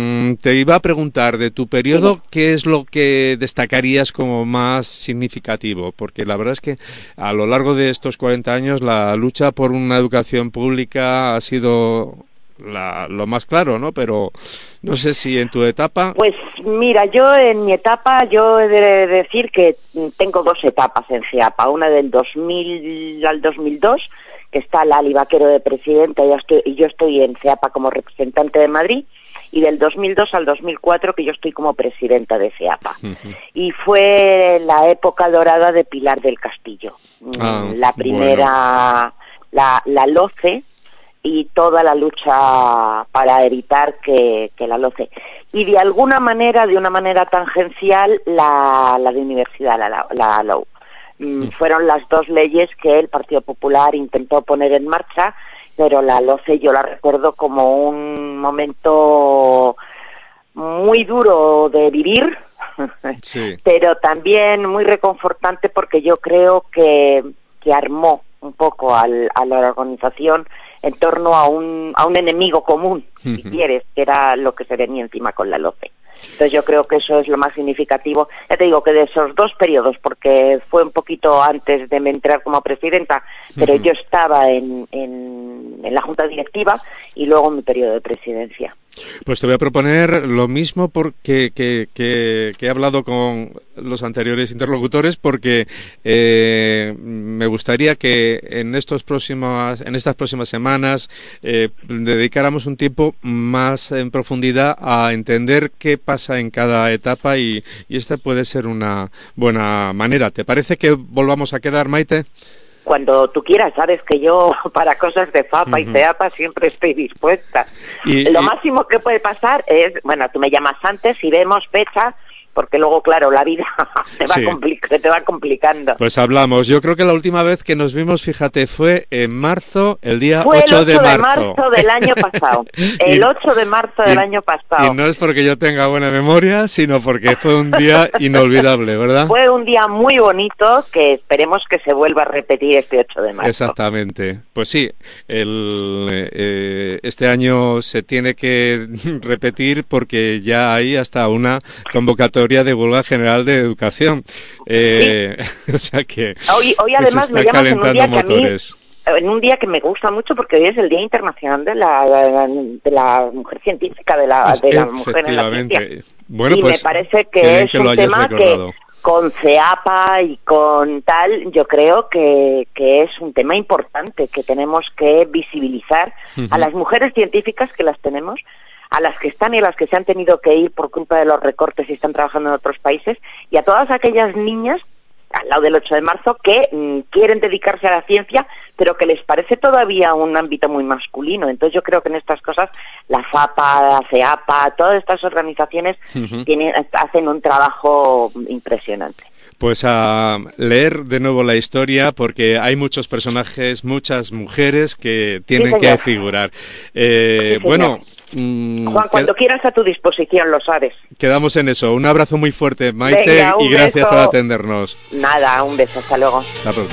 te iba a preguntar de tu periodo, sí, ¿qué es lo que destacarías como más significativo? Porque la verdad es que a lo largo de estos cuarenta años la lucha por una educación pública ha sido la, lo más claro, ¿no? Pero no sé si en tu etapa... Pues mira, yo en mi etapa, yo he de decir que tengo dos etapas en CEAPA, una del dos mil al dos mil dos, que está Lali Vaquero de presidenta y yo estoy, y yo estoy en CEAPA como representante de Madrid, y del dos mil dos al dos mil cuatro que yo estoy como presidenta de CEAPA. Uh-huh. Y fue la época dorada de Pilar del Castillo. Ah, la primera, bueno. la, la LOCE y toda la lucha para evitar que, que la LOCE. Y de alguna manera, de una manera tangencial, la, la de universidad, la, la, la L O U. Uh-huh. Fueron las dos leyes que el Partido Popular intentó poner en marcha, pero la LOCE yo la recuerdo como un momento muy duro de vivir, sí, pero también muy reconfortante porque yo creo que, que armó un poco al, a la organización en torno a un, a un enemigo común, si uh-huh. quieres, que era lo que se venía encima con la LOCE. Entonces yo creo que eso es lo más significativo. Ya te digo que de esos dos periodos, porque fue un poquito antes de me entrar como presidenta, pero uh-huh. yo estaba en, en, en la junta directiva y luego en mi periodo de presidencia. Pues te voy a proponer lo mismo porque que, que, que he hablado con los anteriores interlocutores, porque eh, me gustaría que en estos próximos, en estas próximas semanas eh, dedicáramos un tiempo más en profundidad a entender qué pasa en cada etapa y, y esta puede ser una buena manera. ¿Te parece que volvamos a quedar, Maite? Cuando tú quieras, sabes que yo para cosas de FAPA uh-huh. y CEAPA siempre estoy dispuesta. Y, Lo y... máximo que puede pasar es, bueno, tú me llamas antes y vemos fecha, porque luego, claro, la vida te va, sí. complic- se te va complicando. Pues hablamos. Yo creo que la última vez que nos vimos, fíjate, fue en marzo, el día ocho de marzo. Fue el ocho de marzo del año pasado. El ocho de marzo del y, año pasado. Y no es porque yo tenga buena memoria, sino porque fue un día inolvidable, ¿verdad? Fue un día muy bonito que esperemos que se vuelva a repetir este ocho de marzo. Exactamente. Pues sí, el, eh, este año se tiene que repetir porque ya hay hasta una convocatoria de huelga general de educación. Eh, sí. O sea que, hoy, hoy que además se me están llamas calentando en un día motores. Que a mí, en un día que me gusta mucho porque hoy es el Día Internacional de la, de la Mujer Científica, de la, de la mujer en la ciencia. Bueno, y pues, me parece que es que un tema recordado. que con CEAPA y con tal, yo creo que, que es un tema importante que tenemos que visibilizar uh-huh. a las mujeres científicas que las tenemos, a las que están y a las que se han tenido que ir por culpa de los recortes y están trabajando en otros países, y a todas aquellas niñas al lado del ocho de marzo que mmm, quieren dedicarse a la ciencia, pero que les parece todavía un ámbito muy masculino. Entonces yo creo que en estas cosas la FAPA, la CEAPA, todas estas organizaciones uh-huh. tienen, hacen un trabajo impresionante. Pues a leer de nuevo la historia, porque hay muchos personajes, muchas mujeres que tienen sí, que figurar. Eh, sí, bueno... Mm, Juan, cuando qued... quieras a tu disposición, lo sabes. Quedamos en eso. Un abrazo muy fuerte, Maite, Venga, y gracias beso. por atendernos. Nada, un beso, hasta luego. Hasta pronto.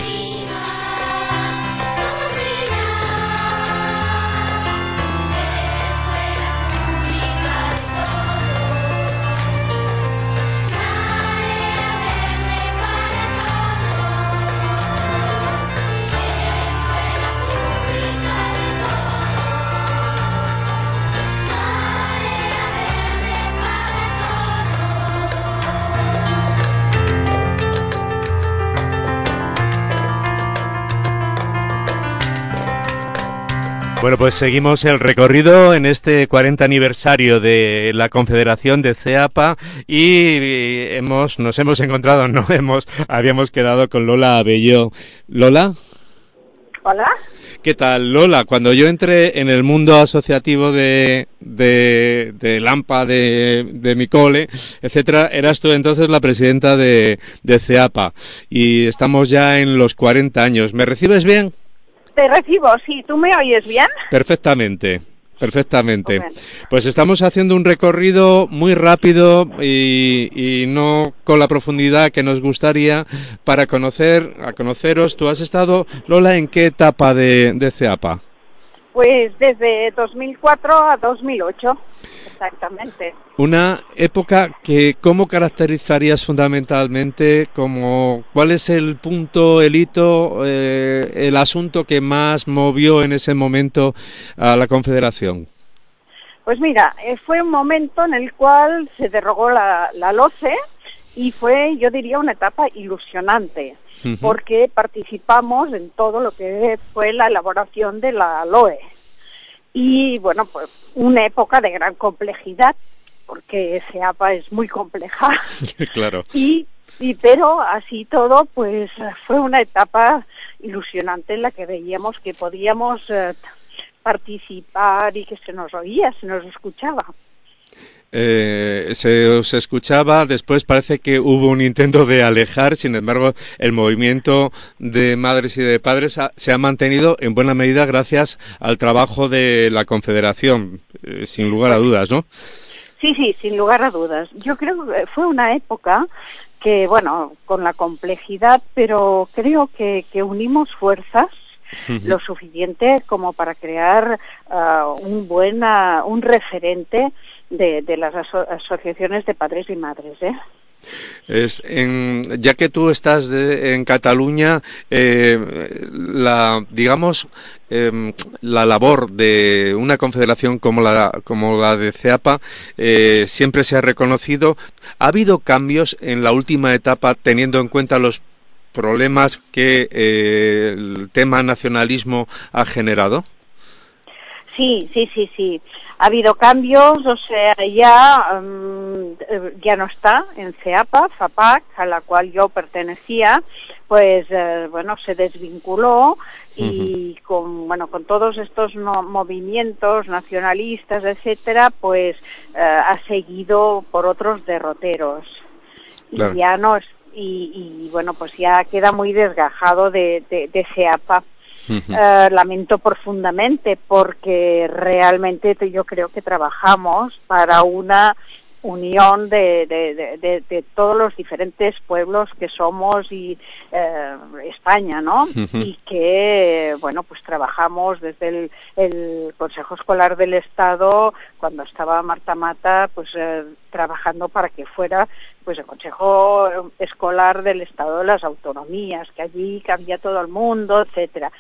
Bueno, pues seguimos el recorrido en este cuarenta aniversario de la Confederación de CEAPA y hemos, nos hemos encontrado, no hemos, habíamos quedado con Lola Abelló. ¿Lola? Hola. ¿Qué tal, Lola? Cuando yo entré en el mundo asociativo de, de, de Lampa, de, de mi cole, etcétera, eras tú entonces la presidenta de, de CEAPA y estamos ya en los cuarenta años. ¿Me recibes bien? Te recibo, sí. ¿Tú me oyes bien? Perfectamente, perfectamente. Okay. Pues estamos haciendo un recorrido muy rápido y, y no con la profundidad que nos gustaría para conocer, a conoceros. ¿Tú has estado, Lola, en qué etapa de, de CEAPA? Pues desde dos mil cuatro a dos mil ocho, exactamente. Una época que, ¿cómo caracterizarías fundamentalmente? Como, ¿cuál es el punto, el hito, eh, el asunto que más movió en ese momento a la Confederación? Pues mira, eh, fue un momento en el cual se derogó la, la LOCE y fue, yo diría, una etapa ilusionante. Uh-huh. Porque participamos en todo lo que fue la elaboración de la LOE. Y bueno, pues una época de gran complejidad, porque CEAPA es muy compleja. Claro. Y, y pero así todo, pues fue una etapa ilusionante en la que veíamos que podíamos eh, participar y que se nos oía, se nos escuchaba. Eh, se os escuchaba, después parece que hubo un intento de alejar, sin embargo el movimiento de madres y de padres ha, se ha mantenido en buena medida gracias al trabajo de la Confederación, eh, sin lugar a dudas, ¿no? Sí, sí, sin lugar a dudas. Yo creo que fue una época que, bueno, con la complejidad, pero creo que, que unimos fuerzas uh-huh. lo suficiente como para crear uh, un buen, uh, un referente De, de las aso asociaciones de padres y madres, ¿eh? Es en, ya que tú estás de, en Cataluña, eh, la digamos eh, la labor de una confederación como la como la de CEAPA eh, siempre se ha reconocido. ¿Ha habido cambios en la última etapa teniendo en cuenta los problemas que eh, el tema nacionalismo ha generado? Sí, sí, sí, sí. Ha habido cambios, o sea, ya, um, ya no está en CEAPA, FAPAC, a la cual yo pertenecía, pues, eh, bueno, se desvinculó y uh-huh. con, bueno, con todos estos no, movimientos nacionalistas, etcétera, pues, eh, ha seguido por otros derroteros. Claro. Y ya no, y, y, bueno, pues ya queda muy desgajado de, de, de CEAPA. Uh-huh. Uh, lamento profundamente porque realmente yo creo que trabajamos para una unión de, de, de, de, de todos los diferentes pueblos que somos y eh, España, ¿no? Uh-huh. Y que, bueno, pues trabajamos desde el, el Consejo Escolar del Estado, cuando estaba Marta Mata, pues eh, trabajando para que fuera pues el Consejo Escolar del Estado de las Autonomías, que allí cabía todo el mundo, etcétera.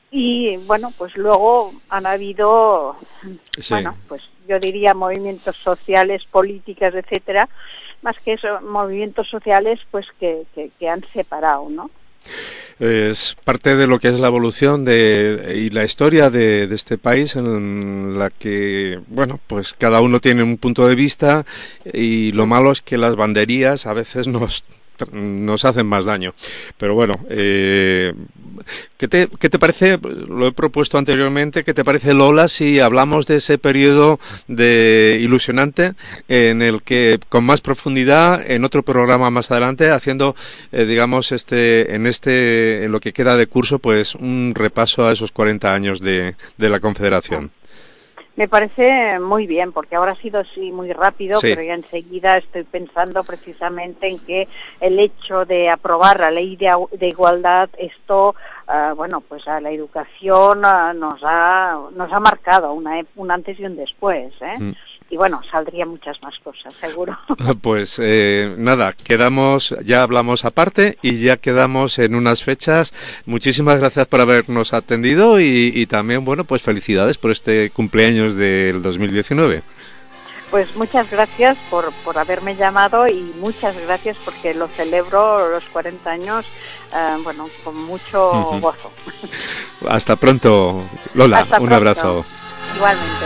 y bueno, pues luego han habido, Sí. bueno, pues yo diría movimientos sociales, políticas, etcétera, más que eso, movimientos sociales pues que, que, que han separado, ¿no? Es parte de lo que es la evolución de, y la historia de, de este país, en la que, bueno, pues cada uno tiene un punto de vista, y lo malo es que las banderías a veces nos nos hacen más daño. Pero bueno, eh, ¿qué te, qué te parece? Lo he propuesto anteriormente. ¿Qué te parece, Lola, si hablamos de ese periodo de ilusionante en el que, con más profundidad, en otro programa más adelante, haciendo, eh, digamos, este, en este, en lo que queda de curso, pues un repaso a esos cuarenta años de, de la Confederación? Me parece muy bien, porque ahora ha sido sí muy rápido, Sí. pero ya enseguida estoy pensando precisamente en que el hecho de aprobar la ley de, de igualdad, esto, uh, bueno, pues a la educación uh, nos ha nos ha marcado una, un antes y un después, ¿eh? Mm. Y bueno, saldrían muchas más cosas, seguro. Pues eh, nada, quedamos, ya hablamos aparte y ya quedamos en unas fechas. Muchísimas gracias por habernos atendido y, y también, bueno, pues felicidades por este cumpleaños del dos mil diecinueve. Pues muchas gracias por, por haberme llamado y muchas gracias porque lo celebro los cuarenta años, eh, bueno, con mucho uh-huh. gozo. Hasta pronto, Lola, Hasta un pronto. abrazo. Igualmente.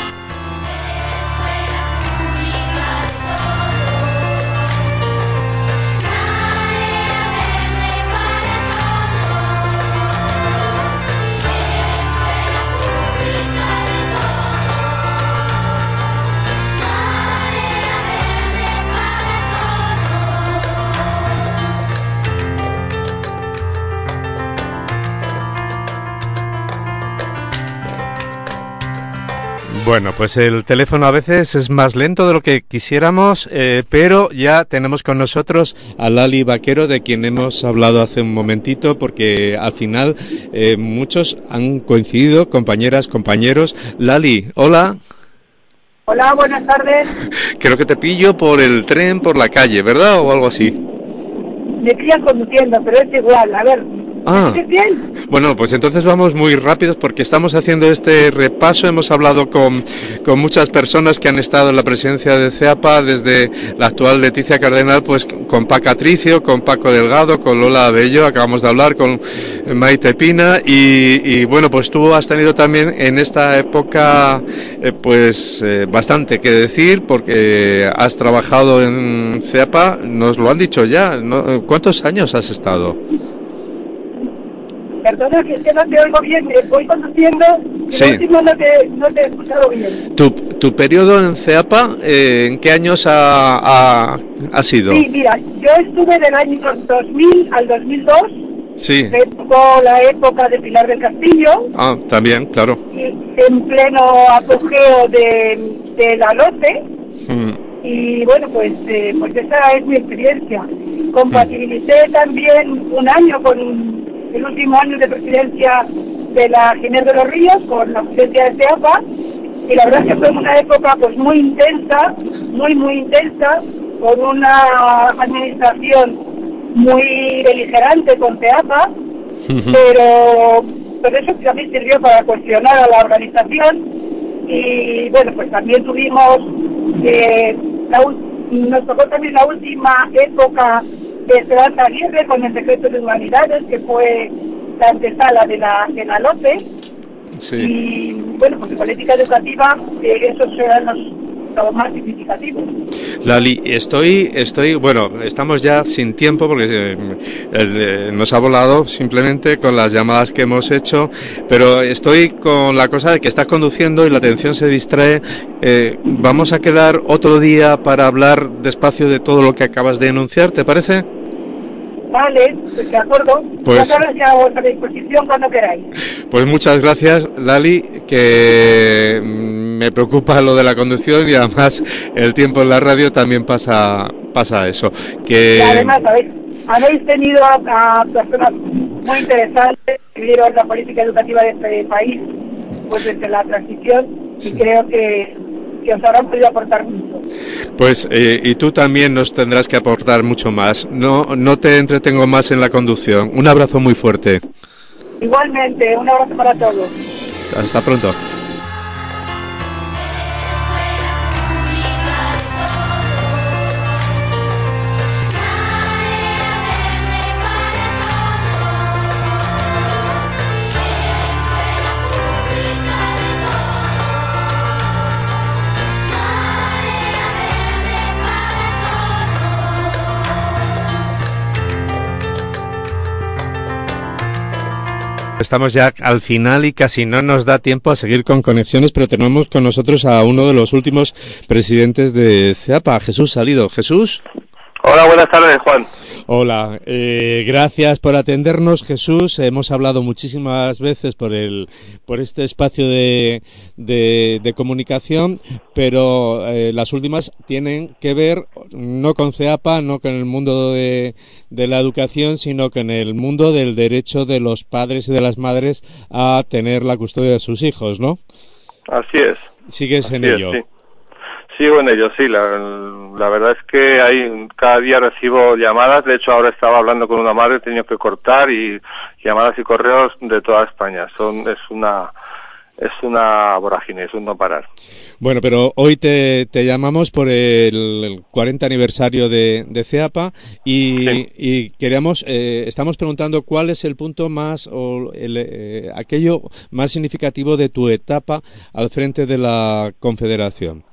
Bueno, pues el teléfono a veces es más lento de lo que quisiéramos, eh, pero ya tenemos con nosotros a Lali Vaquero, de quien hemos hablado hace un momentito, porque al final eh, muchos han coincidido, compañeras, compañeros. Lali, hola. Hola, buenas tardes. Creo que te pillo por el tren, por la calle, ¿verdad? O algo así. Me pillan conduciendo, pero es igual. A ver, Ah, ¿me bien? Bueno, pues entonces vamos muy rápidos porque estamos haciendo este repaso. Hemos hablado con, con muchas personas que han estado en la presidencia de CEAPA, desde la actual Leticia Cardenal, pues con Paca Tricio, con Paco Delgado, con Lola Abello, acabamos de hablar con Maite Pina y, y bueno, pues tú has tenido también en esta época eh, pues eh, bastante que decir porque has trabajado en CEAPA, nos lo han dicho ya, ¿no? ¿Cuántos años has estado? Perdona, que es que no te oigo bien, voy conduciendo y Sí. lo último no te, no te he escuchado bien. ¿Tu, tu periodo en CEAPA, eh, en qué años ha, ha, ha sido? Sí, mira, yo estuve del año dos mil al dos mil dos, Sí. me tocó la época de Pilar del Castillo, Ah, también, claro. y en pleno apogeo de, de la LOCE, Mm. y bueno, pues, eh, pues esa es mi experiencia. Compatibilicé también un año con el último año de presidencia de la Ginés de los Ríos, con la presidencia de CEAPA, y la verdad es que fue una época pues muy intensa, muy muy intensa, con una administración muy beligerante con CEAPA, pero, pero eso también sirvió para cuestionar a la organización, y bueno, pues también tuvimos, eh, la, nos tocó también la última época de Esperanza Aguirre con el decreto de humanidades, que fue la antesala de la, de la LOCE. Sí. Y bueno, pues en política educativa eh, esos eran los, los más significativos. Lali, estoy, estoy, bueno, estamos ya sin tiempo porque eh, eh, nos ha volado simplemente con las llamadas que hemos hecho, pero estoy con la cosa de que estás conduciendo y la atención se distrae. Eh, vamos a quedar otro día para hablar despacio de todo lo que acabas de enunciar, ¿te parece? Vale, pues de acuerdo. Pues- Ya sabes que a vuestra disposición cuando queráis. Pues muchas gracias, Lali, que mm, me preocupa lo de la conducción y además el tiempo en la radio también pasa pasa eso. Que Y además habéis, habéis tenido a, a personas muy interesantes que vieron la política educativa de este país pues desde la transición, y creo que, que os habrán podido aportar mucho. Pues eh, y tú también nos tendrás que aportar mucho más. No no te entretengo más en la conducción. Un abrazo muy fuerte. Igualmente, un abrazo para todos. Hasta pronto. Estamos ya al final y casi no nos da tiempo a seguir con conexiones, pero tenemos con nosotros a uno de los últimos presidentes de CEAPA, Jesús Salido. Jesús. Hola, buenas tardes, Juan. Hola, eh, gracias por atendernos, Jesús. Hemos hablado muchísimas veces por el por este espacio de, de, de comunicación, pero eh, las últimas tienen que ver no con CEAPA, no con el mundo de, de la educación, sino con el mundo del derecho de los padres y de las madres a tener la custodia de sus hijos, ¿no? Así es. Sigues Así en es, ello. Sí. Sigo en ello, sí. La, la verdad es que hay, cada día recibo llamadas. De hecho, ahora estaba hablando con una madre, he tenido que cortar, y llamadas y correos de toda España. Son es una es una vorágine, es un no parar. Bueno, pero hoy te, te llamamos por el, el cuarenta aniversario de, de CEAPA y, sí. y queríamos, eh, estamos preguntando cuál es el punto más, o el, eh, aquello más significativo de tu etapa al frente de la Confederación.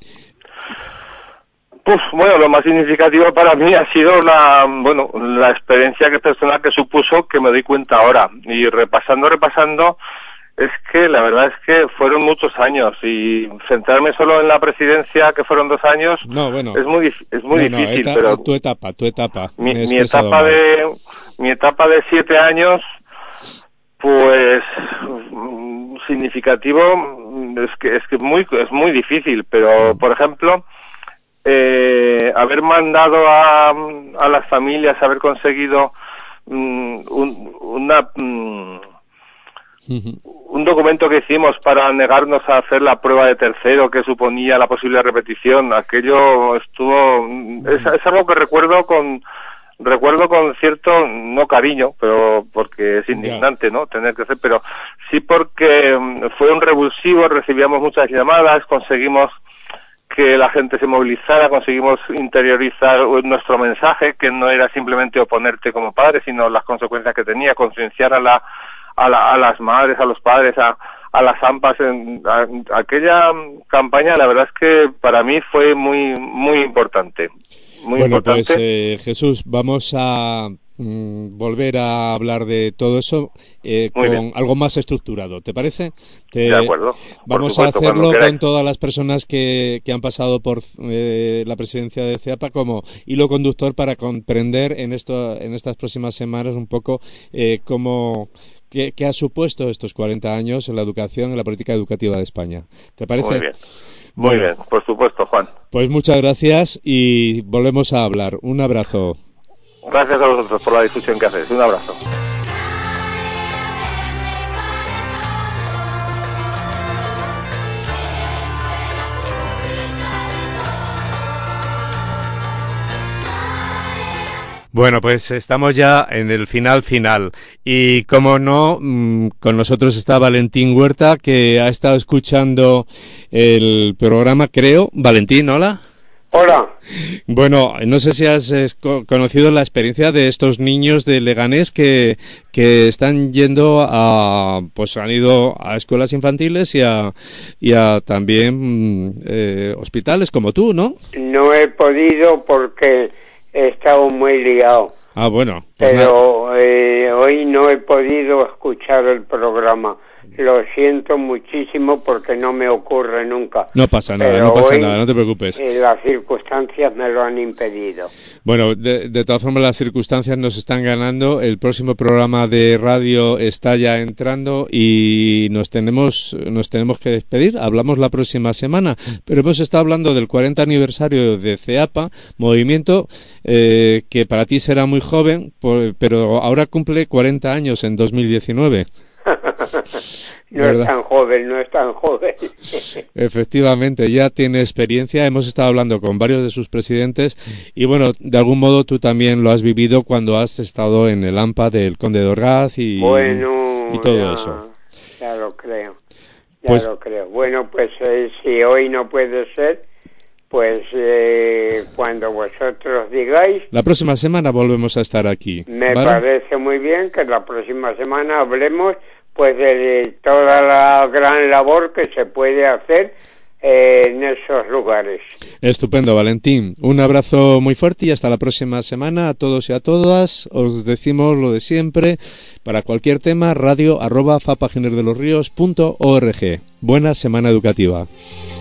Uf, bueno, lo más significativo para mí ha sido la, bueno, la experiencia que personal que supuso, que me doy cuenta ahora. Y repasando, repasando, es que la verdad es que fueron muchos años, y centrarme solo en la presidencia, que fueron dos años, no, bueno, es muy es muy no, difícil. No, eta, pero tu etapa, tu etapa. Mi, mi etapa mal. de mi etapa de siete años, pues significativo, es que es que muy es muy difícil. Pero por ejemplo, eh, haber mandado a, a las familias, haber conseguido um, un, una um, un documento que hicimos para negarnos a hacer la prueba de tercero, que suponía la posible repetición, aquello estuvo, es, es algo que recuerdo con recuerdo con cierto, no cariño, pero porque es indignante, ¿no?, tener que hacer, pero sí porque fue un revulsivo, recibíamos muchas llamadas, conseguimos que la gente se movilizara, conseguimos interiorizar nuestro mensaje, que no era simplemente oponerte como padre, sino las consecuencias que tenía, concienciar a la A, la, a las madres, a los padres, a, a las AMPAs. En, a, aquella campaña, la verdad es que para mí fue muy muy importante. Muy bueno, importante. pues eh, Jesús, vamos a mm, volver a hablar de todo eso eh, con bien. algo más estructurado, ¿te parece? Te, de acuerdo. Vamos supuesto, a hacerlo con todas las personas que, que han pasado por eh, la presidencia de CEAPA como hilo conductor para comprender en esto en estas próximas semanas un poco eh, cómo ¿Qué, ¿Qué ha supuesto estos cuarenta años en la educación, en la política educativa de España? ¿Te parece? Muy bien, muy bueno, bien, por supuesto, Juan. Pues muchas gracias y volvemos a hablar. Un abrazo. Gracias a vosotros por la difusión que hacéis. Un abrazo. Bueno, pues estamos ya en el final final y como no, con nosotros está Valentín Huerta, que ha estado escuchando el programa, creo. Valentín, hola. Hola. Bueno, no sé si has conocido la experiencia de estos niños de Leganés que, que están yendo a, pues han ido a escuelas infantiles y a, y a también eh, hospitales como tú, ¿no? No he podido porque he estado muy liado. Ah, bueno. Pues pero eh, hoy no he podido escuchar el programa. Lo siento muchísimo porque no me ocurre nunca. No pasa nada, pero no pasa hoy, nada, no te preocupes. Eh, las circunstancias me lo han impedido. Bueno, de, de todas formas las circunstancias nos están ganando. El próximo programa de radio está ya entrando y nos tenemos nos tenemos que despedir. Hablamos la próxima semana, pero hemos estado hablando del cuarenta aniversario de CEAPA, movimiento eh, que para ti será muy joven, por, pero ahora cumple cuarenta años en dos mil diecinueve. No ¿verdad? Es tan joven, no es tan joven. Efectivamente, ya tiene experiencia, hemos estado hablando con varios de sus presidentes y bueno, de algún modo tú también lo has vivido cuando has estado en el AMPA del Conde de Orgaz y... Bueno, no, y todo ya, eso. Ya lo creo, ya Pues- lo creo. Bueno, pues eh, si hoy no puede ser, pues eh, cuando vosotros digáis, La próxima semana volvemos a estar aquí. me ¿vale? parece muy bien que la próxima semana hablemos pues de toda la gran labor que se puede hacer eh, en esos lugares. Estupendo, Valentín. Un abrazo muy fuerte y hasta la próxima semana a todos y a todas. Os decimos lo de siempre. Para cualquier tema, radio arroba fapaginerdelosríos punto org. Buena semana educativa.